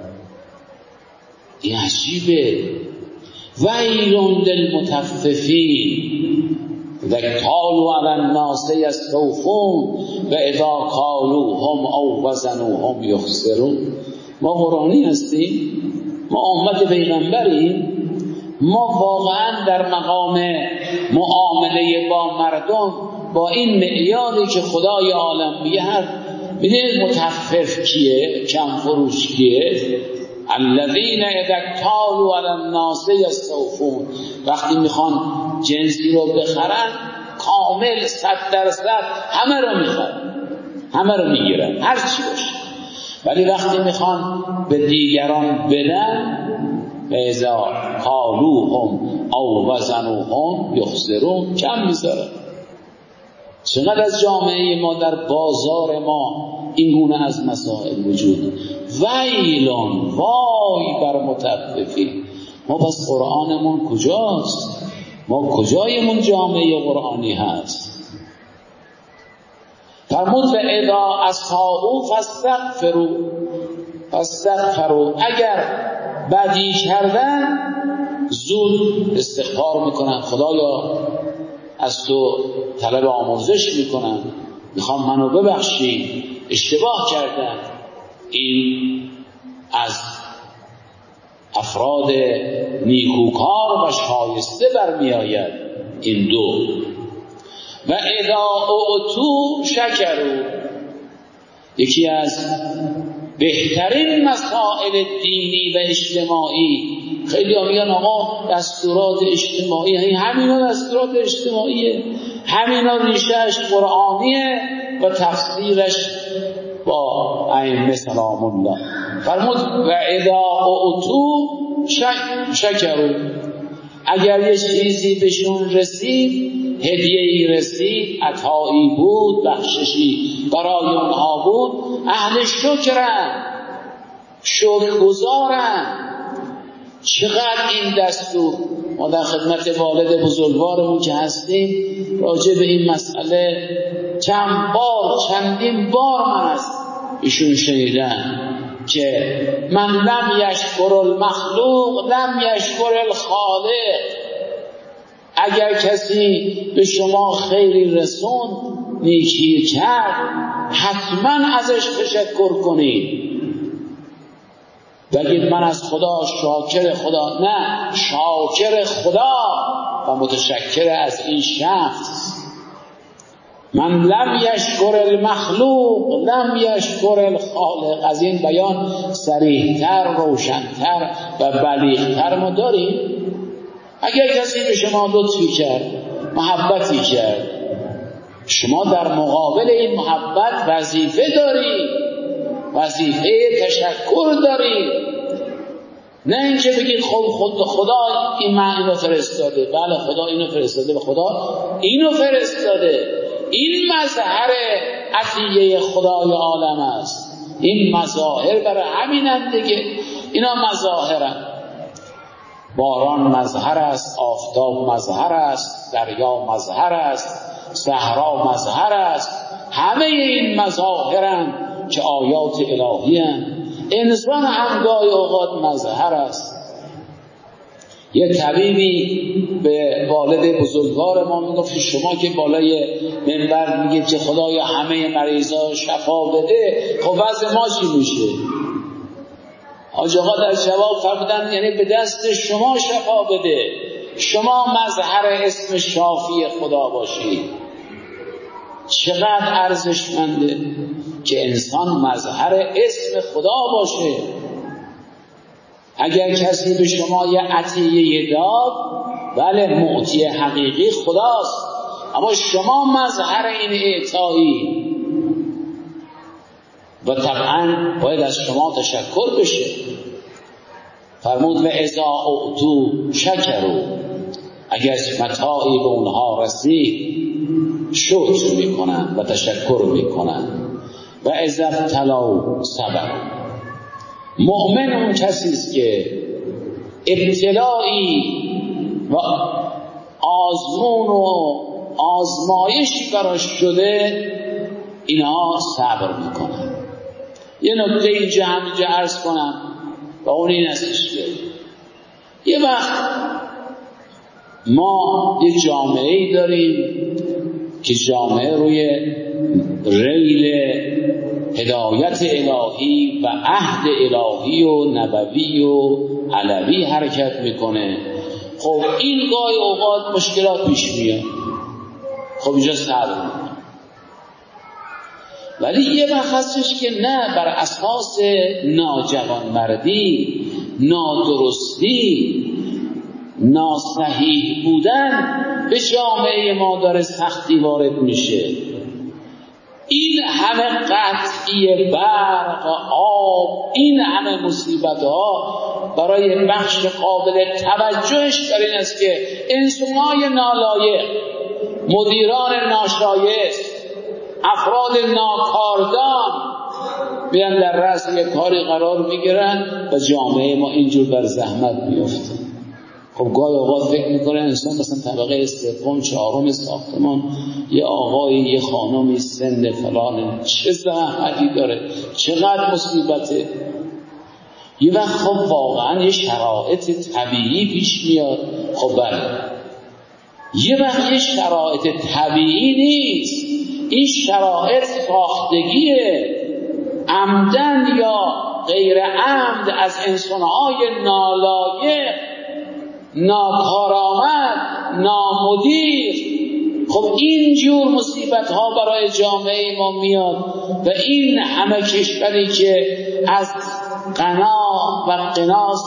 این عجیبه. ویل للمطففین ذکالوا علی الناس یستوفون و اذا کالوهم او وزنوهم یخسرون. ما قرآنی هستیم، ما امت پیغمبریم، ما واقعا در مقام معامله با مردم با این معیاری که خدای عالم میگه، میدونید متفف کیه؟ کم فروش کیه؟ الذین اذا اکتالوا علی الناس یستوفون. وقتی میخوان جنسی رو بخرن کامل صد درصد همه رو میخرن، همه رو میگیرن، هر چی باشه. ولی وقتی میخوان به دیگران بدن، اذا کالوهم او وزنوهم یخسرون، کم میذارن. چقدر از جامعه ما در بازار ما این گونه از مسائل وجود. ویلون، وای بر متففین. ما پس قرآنمون کجاست؟ ما کجایمون جامعه قرآنی هست؟ فرمود و اذا اصحابو فاستغفروا فاستغفروا، اگر بدی کردن زود استغفار میکنن، خدایا از تو طلب آمرزش میکنن، میخوام منو ببخشی، اشتباه کردن. این از افراد نیکوکار و شایسته برمی آید این دو. و اذا اعطوا شکروا، یکی از بهترین مسائل دینی و اجتماعی. خیلی ها میگن آقا دستورات اجتماعی، همینا دستورات اجتماعیه، همینا ریشهش قرآنیه و تفسیرش با ائمه سلام الله. فرمود و اذا اعطوا شکروا، اگر یه چیزی بهشون رسید، هدیه‌ای رسید، عطایی بود، بخششی برای اونها بود، اهل شکرن، شکرگزارن. چقدر این دستور، ما در خدمت والد بزرگوارمون که هستیم راجع به این مسئله چند بار چندین بار من از ایشون شنیدم که من لم یشکر المخلوق لم یشکر الخالق. اگر کسی به شما خیری رسون، نیکی کرد، حتما ازش تشکر کنید. بگید من از خدا شاکر خدا، نه، شاکر خدا و متشکر از این شخص. من لم یشکر المخلوق لم یشکر الخالق. از این بیان صریح‌تر، روشن‌تر و بلیغ‌تر ما داریم. اگر کسی به شما لطفی کرد، محبتی کرد، شما در مقابل این محبت وظیفه دارید، وظیفه تشکر دارید. نه اینکه بگید خب خود خدا این من اینو فرستاده، بله خدا اینو فرستاده و خدا اینو فرستاده. این مظهر عطیه خدای عالم است. این مظاهر برای همینند دیگه، اینا مظاهرن. باران مظهر است، آفتاب مظهر است، دریا مظهر است، صحرا مظهر است. همه این مظاهرن که آیات الهی هستند. انسان هم گاهی اوقات مظهر است. یه طبیبی به والد بزرگوار ما میگفت شما که بالای منبر میگید که خدایا همه مریضا شفا بده، خب وضع ما چی میشه؟ حاج آقا در جواب فرمودن یعنی به دست شما شفا بده، شما مظهر اسم شافی خدا باشید. چقدر ارزشمنده که انسان مظهر اسم خدا باشه. اگر کسی به شما یه عطیه داد، بله معطی حقیقی خداست، اما شما مظهر این اعطایی و طبعا باید از شما تشکر بشه. فرمود و اذا اعطوا شکروا، اگر متاعی به اونها رسید شکر میکنن و تشکر میکنن. و اذا ابتلوا صبروا، مؤمن اون کسی است که ابتلایی و آزمون و آزمایشی براش شده اینها صبر میکنن. یه نکته اینجا همینجا عرض کنم و اون این استش که یه وقت ما یه جامعه‌ای داریم که جامعه روی ریل هدایت الهی و عهد الهی و نبوی و علوی حرکت میکنه. خب این گاهی اوقات مشکلات پیش میاد، خب اینجا صبر میکنه. ولی یه وقت هستش که نه، بر اساس ناجوانمردی، نادرستی، ناصحیح بودن به جامعه ما داره سختی وارد میشه. این همه قطعی برق، آب، این همه مصیبت ها برای بخش قابل توجهش در این است که انسان‌های نالایق، مدیران ناشایست، افراد ناکاردان بیان در رأس یک کاری قرار میگیرن و جامعه ما اینجور بر زحمت میفته. خب گاهی اوقات فکر میکنه انسان مثلا طبقه سوم چهارم ساختمان، یه آقای یه خانمی سن فلان، چه زحمتی داره، چقدر مصیبته. یه وقت خب واقعا یه شرایط طبیعی پیش میاد. خب بله، یه وقت یه شرایط طبیعی نیست، این شرایط ساختگیه، عمدن یا غیر عمد از انسانهای نالایق، ناکارآمد، نامدیر. خب اینجور مصیبت ها برای جامعه ما میاد و این همه کشوری که از غنا و قناس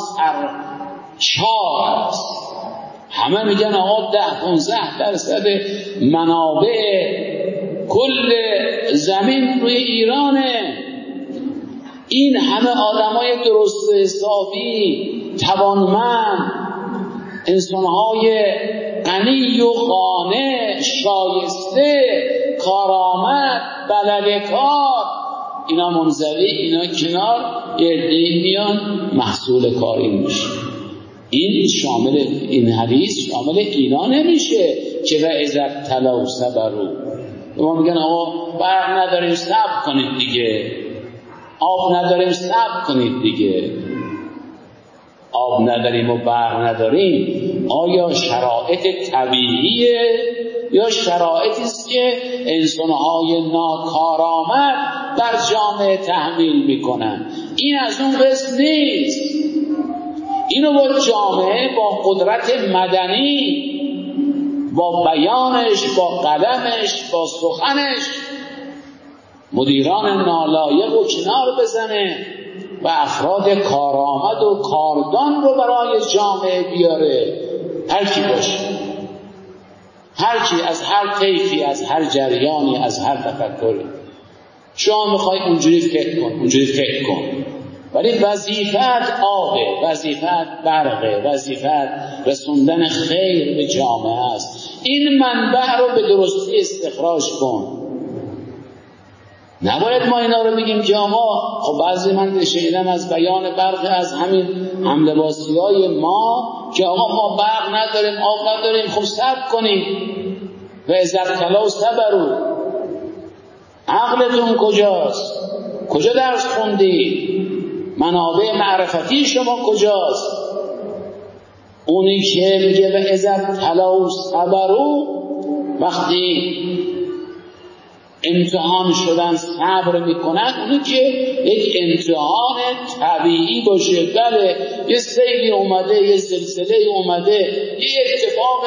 سرشار است، همه میگن آقا ده پانزده درصد منابع کل زمین روی ایرانه. این همه آدمای درست حسابی، توانمند، انسانهای غنی و قانع، شایسته، کارآمد، بلد کار، اینا منزوی، اینا کنار، یه عده‌ای میان محصول کار این میشه. این شامل، این حدیث شامل اینا نمیشه که و اذا تلوا صبروا. ما میگن آقا برق نداریم صبر کنید دیگه، آب نداریم صبر کنید دیگه. آب نداریم و برق نداریم، آیا شرایط طبیعیه یا شرایطی است که انسان‌های ناکارآمد بر جامعه تحمیل میکنن؟ این از اون قسم نیست. اینو با جامعه، با قدرت مدنی، با بیانش، با قلمش، با سخنش، مدیران نالایق و کنار بزنه و افراد کارآمد و کاردان رو برای جامعه بیاره. هر کی باشه، هر کی، از هر طیفی، از هر جریانی، از هر تفکری. شما میخوای اونجوری فکر کن، اونجوری فکر کن، ولی وظیفت آبه، وظیفت برقه، وظیفت رسوندن خیر به جامعه است. این منبع رو به درستی استخراج کن. نباید ما اینا رو بگیم که آقا، خب بعضی من شنیدم از بیان برق از همین هملباسی های ما که آقا ما برق نداریم، آب نداریم، خب صبر کنیم. و اذا ابتلوا صبروا. عقلتون کجاست؟ کجا درس خوندی؟ منابع معرفتی شما کجاست؟ اونی که میگه و اذا ابتلوا صبروا، وقتی امتحان شدن صبر میکنن، اونی که یک امتحان طبیعی باشه. بله، یه سیلی اومده، یه زلزله اومده، یه اتفاق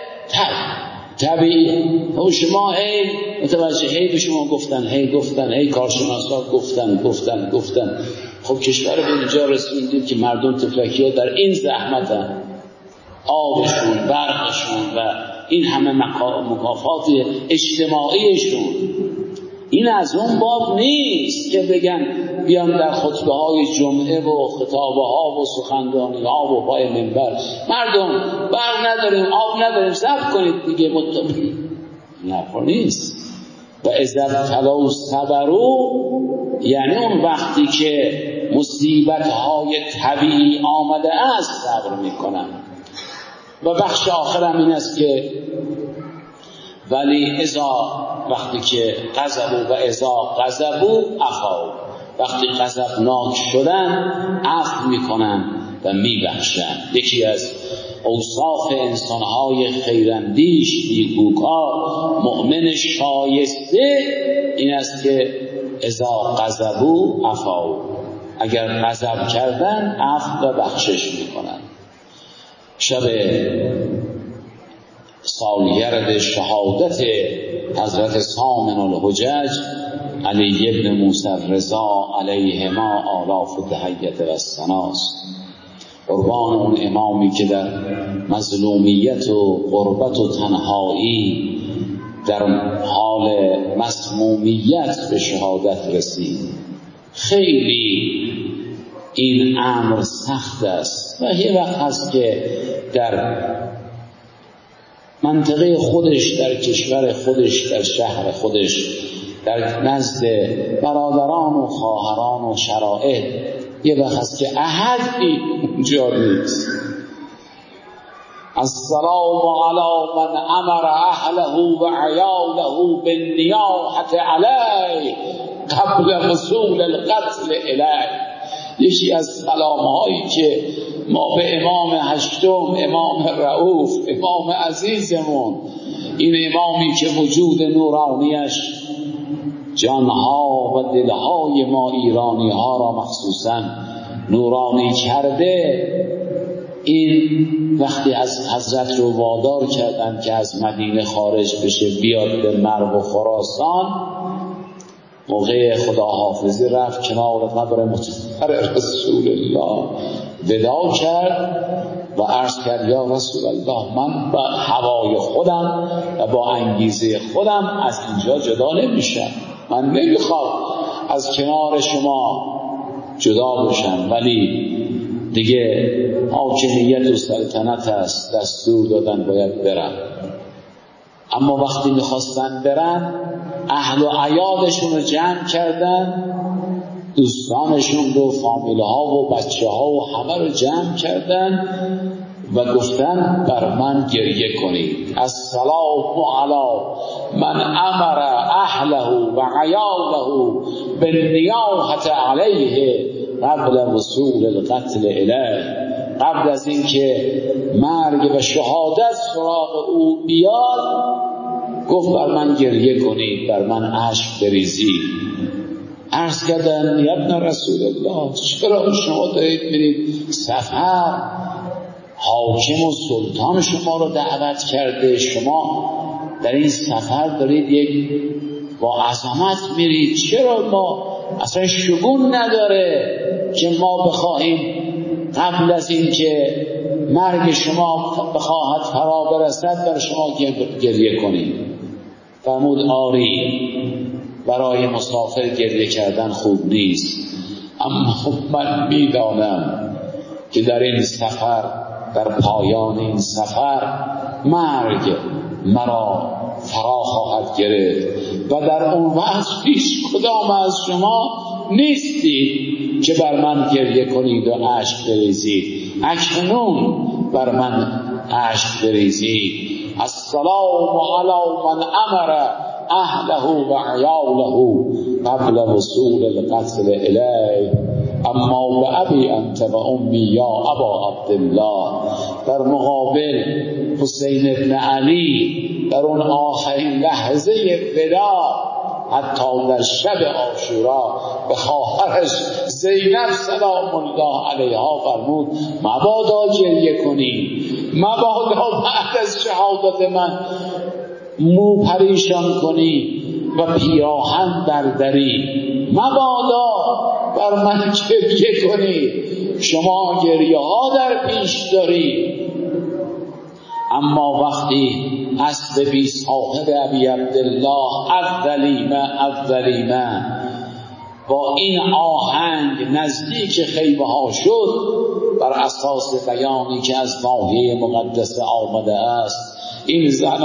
طبیعی. و شما هی متوجه، هی به شما گفتن، هی گفتن، هی کارشناسا گفتن گفتن گفتن خب کشور به اینجا رسوندیم که مردم تفلکی ها در این زحمتن، آبشون، برقشون و این همه مکافات اجتماعیشون. این از اون باب نیست که بگن بیان در خطبه های جمعه و خطابه ها و سخنرانی ها و پای منبر مردم برق نداریم، آب نداریم، صبر کنید دیگه. مطمئن نه، نیست. و اذا ابتلوا صبروا یعنی اون وقتی که مصیبت های طبیعی آمده است صبر میکنن. و بخش آخرم این است که ولی اذا، وقتی که غضبوا و اذا غضبوا عفوا، وقتی غضبناک شدن عفو میکنن و میبخشن. یکی از اوصاف انسانهای خیراندیش، نیکوکار، مؤمن شایسته این است که اذا غضبوا عفوا، اگر غضب کردن عفو و بخشش میکنن. شب سالگرد شهادت حضرت سامن الحجج علی ابن موسی الرضا علیهما آلاف التحیة و الثناست، قربان اون امامی که در مظلومیت و غربت و تنهایی در حال مسمومیت به شهادت رسید. خیلی این امر سخت است و یه وقت هست که در منطقه خودش، در کشور خودش، در شهر خودش، در نزد برادران و خواهران و شرائط، یه وقت هست که احدی اونجا نیست. السلام علی من امر اهله و عیاله بالنیاحة علیه قبل وصول القتل الیه. یکی از سلامهایی که ما به امام هشتم، امام رؤوف، امام عزیزمون، این امامی که وجود نورانیش جانها و دلهای ما ایرانی ها را مخصوصا نورانی کرده، این وقتی از حضرت رو وادار کردن که از مدینه خارج بشه بیاد به مرو و خراسان، موقع خداحافظی رفت کنار قبر مطهر رسول الله وداع کرد و عرض کرد یا رسول الله من با هوای خودم و با انگیزه خودم از اینجا جدا نمیشم، من نمیخوام از کنار شما جدا بشم، ولی دیگه حاکمیت و سلطنت است، دستور دادن باید برم. اما وقتی میخواستن برن اهل و عیالشون رو جمع کردن، دوستانشون رو، فامیل ها و بچه ها و همه رو جمع کردن و گفتن بر من گریه کنید. السلام علی من امر اهله و عیاله بالنیاحة علیه قبل وصول القتل الیه. قبل از اینکه مرگ و شهادت سراغ او بیاد گفت بر من گریه کنید، بر من اشک بریزید. عرض کردن یا ابن رسول الله چرا شما دارید میرید سفر، حاکم و سلطان شما رو دعوت کرده، شما در این سفر دارید یک با عظمت میرید، چرا ما اصلا شگون نداره که ما بخواهیم قبل از این که مرگ شما بخواهد فرا برسد بر شما گریه کنیم؟ فرمود آری، برای مسافر گریه کردن خوب نیست، اما من میدانم که در این سفر، در پایان این سفر مرگ مرا فرا خواهد گرفت و در اون وقت هیچ کدام از شما نیستید که بر من گریه کنید و اشک بریزید. اکنون بر من اشک بریزید. السلام علی من امر اهله و عیاله قبل وصول القتل الیه. اما به ابی انت و امی یا ابا عبدالله. در مقابل حسین ابن علی در اون آخرین لحظه وداع، حتی در شب عاشورا به خواهرش زینب سلام الله علیها فرمود مبادا گریه کنی، مبادا بعد از شهادت من مو پریشان کنی و پیراهن برداری، مبادا بر من گریه کنی، شما گریه ها در پیش داری. اما وقتی اسب بی صاحب ابی عبدالله اولیمه اولیمه با این آهنگ نزدیک خیمه ها شد، بر اساس بیانی که از ناحیه مقدسه آمده است، این زن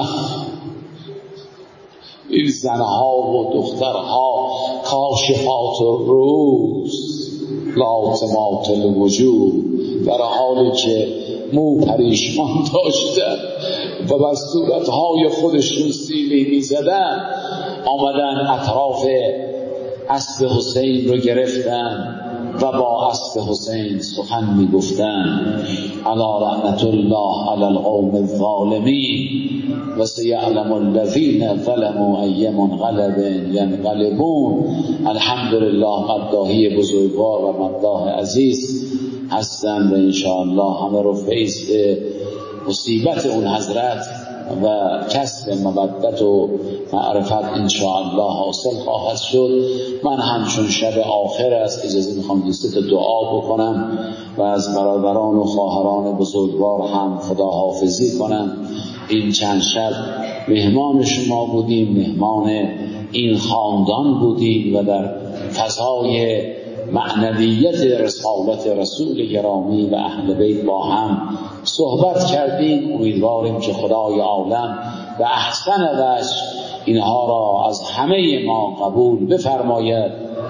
این زنها و دخترها کاشفات الرؤوس لاطمات الوجوه، در حالی که مو پریشان داشتن و بر صورتهای خودشون سیلی می زدن، آمدن اطراف اسب حسین رو گرفتن و با اسب حسین سخن می گفتن. الا رحمت الله علی القوم الظالمین و سیعلم الذین ظلموا ای منقلب ینقلبون. الحمدلله مداحی بزرگوار و مداح عزیز هستند و انشاءالله همه رو فیض مصیبت اون حضرت و کسب مودت و معرفت انشاءالله حاصل خواهد شد. من همچون شب آخر است اجازه میخوام دوست دعا بکنم و از برادران و خواهران بزرگوار هم خداحافظی کنم. این چند شب مهمان شما بودیم، مهمان این خاندان بودیم و در فضای معنویت رسالت رسول گرامی و اهل بیت با هم صحبت کردیم. امیدواریم که خدای عالم به احسن وجه اینها را از همه ما قبول بفرماید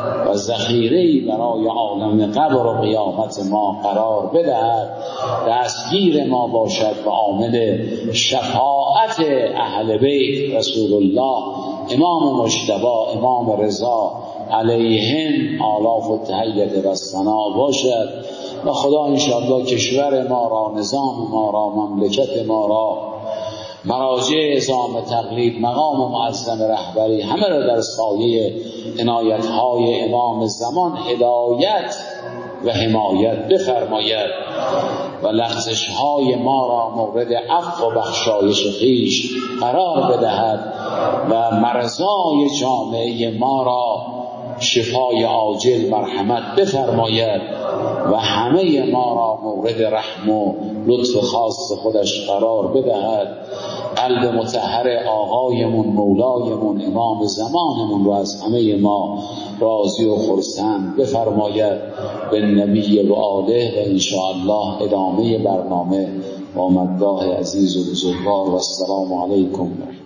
و ذخیره‌ای برای عالم قبر و قیامت ما قرار بدهد، دستگیر ما باشد و عامل شفاعت اهل بیت رسول الله امام مجتبی، امام رضا علیهم آلاف و تحیت و ثنا باشد. و خدا انشاءالله کشور ما را، نظام ما را، مملکت ما را، مراجع نظام تقلید، مقام معظم رهبری، همه را در سایه عنایت‌های امام زمان هدایت و حمایت بفرماید و لغزش‌های ما را مورد عفو و بخشایش خویش قرار بدهد و مرضای جامعه ما را شفای عاجل مرحمت بفرماید و همه ما را مورد رحم و لطف خاص خودش قرار بدهد. قلب مطهر آقایمون، مولایمون، امام زمانمون رو از همه ما راضی و خرسند بفرماید. به نبی و آله و انشاءالله ادامه برنامه با مداح عزیز و بزرگوار و السلام علیکم.